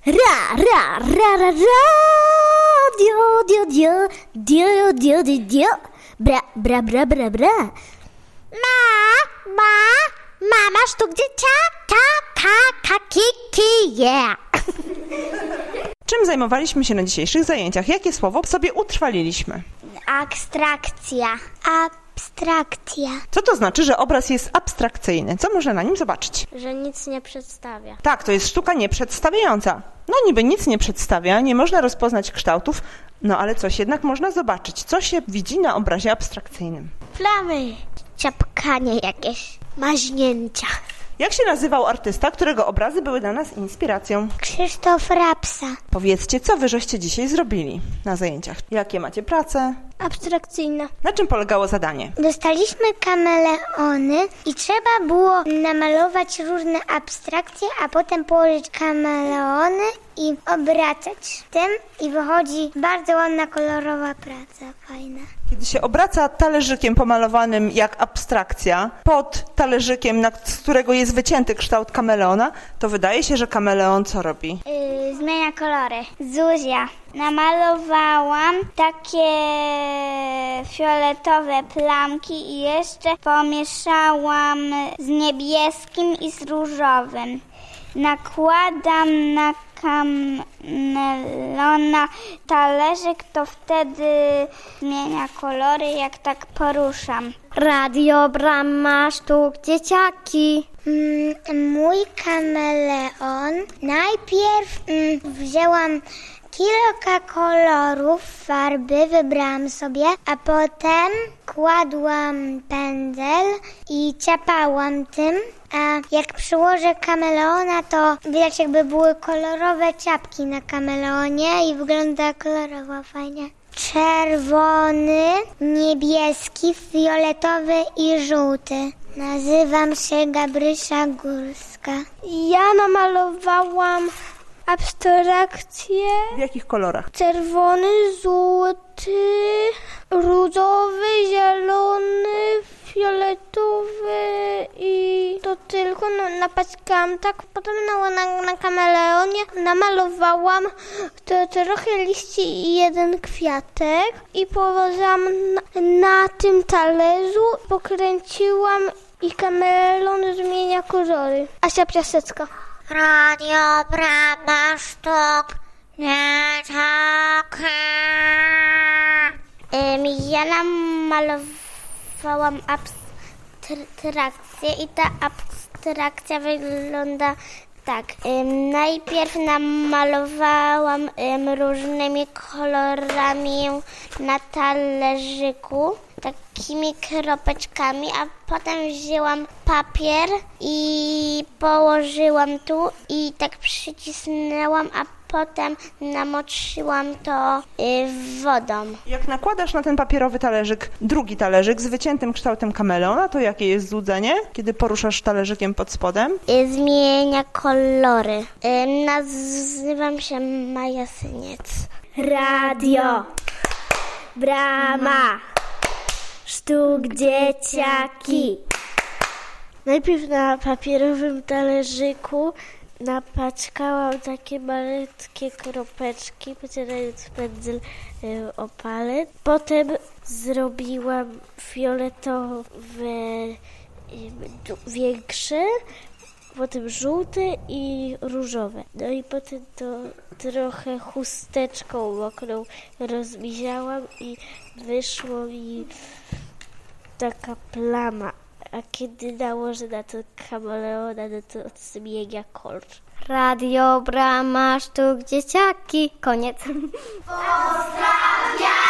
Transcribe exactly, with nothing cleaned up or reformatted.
Ra, ra, ra, ra, radio, dio, dio, dio, dio, dio, dio. Bra, bra, bra, bra, bra. Ma, ma, mama sztuk dzieciaka, ka, ka, ki, ki, yeah. Czym zajmowaliśmy się na dzisiejszych zajęciach? Jakie słowo sobie utrwaliliśmy? Abstrakcja. Abstrakcja. Co to znaczy, że obraz jest abstrakcyjny? Co można na nim zobaczyć? Że nic nie przedstawia. Tak, to jest sztuka nieprzedstawiająca. No niby nic nie przedstawia, nie można rozpoznać kształtów, no ale coś jednak można zobaczyć. Co się widzi na obrazie abstrakcyjnym? Plamy. Ciapkanie jakieś. Maźnięcia. Jak się nazywał artysta, którego obrazy były dla nas inspiracją? Krzysztof Rapsa. Powiedzcie, co wy żeście dzisiaj zrobili na zajęciach? Jakie macie prace? Abstrakcyjna. Na czym polegało zadanie? Dostaliśmy kameleony i trzeba było namalować różne abstrakcje, a potem położyć kameleony i obracać tym i wychodzi bardzo ładna, kolorowa praca, fajna. Kiedy się obraca talerzykiem pomalowanym jak abstrakcja pod talerzykiem, na, z którego jest wycięty kształt kameleona, to wydaje się, że kameleon co robi? Yy, zmienia kolory. Zuzia. Namalowałam takie fioletowe plamki i jeszcze pomieszałam z niebieskim i z różowym. Nakładam na kamelona talerzyk, to wtedy zmienia kolory, jak tak poruszam. Radio Brama Sztuk Dzieciaki. Mm, mój kameleon najpierw mm, wzięłam kilka kolorów farby, wybrałam sobie, a potem kładłam pędzel i ciapałam tym, a jak przyłożę kameleona, to widać jakby były kolorowe ciapki na kameleonie i wygląda kolorowo fajnie. Czerwony, niebieski, fioletowy i żółty. Nazywam się Gabrysia Górska. Ja namalowałam abstrakcje. W jakich kolorach? Czerwony, złoty, różowy, zielony, fioletowy i to tylko. No, napaćkałam tak, potem na, na, na kameleonie namalowałam to, trochę liści i jeden kwiatek i położyłam na, na tym talerzu, pokręciłam i kameleon zmienia kolory. Asia Piasecka. Radio Brama Sztuk Dzieciaki. Um, ja namalowałam abstrakcję i ta abstrakcja wygląda tak. Um, najpierw namalowałam um, różnymi kolorami na talerzyku, takimi kropeczkami, a potem wzięłam papier i położyłam tu i tak przycisnęłam, a potem namoczyłam to y, wodą. Jak nakładasz na ten papierowy talerzyk drugi talerzyk z wyciętym kształtem kameleona, to jakie jest złudzenie, kiedy poruszasz talerzykiem pod spodem? Y, zmienia kolory. Y, nazywam się Maja Syniec. Radio Brama Sztuk Dzieciaki. Najpierw na papierowym talerzyku napaćkałam takie malutkie kropeczki, pocierając pędzel y, o palec. Potem zrobiłam fioletowe, y, większe, potem żółte i różowe. No i potem to trochę chusteczką mokrą rozmiziałam i wyszło mi taka plama. A kiedy nałożę na to kameleona, no to zmienia kolor. Radio Brama Sztuk Dzieciaki. Koniec. Pozdrawiam!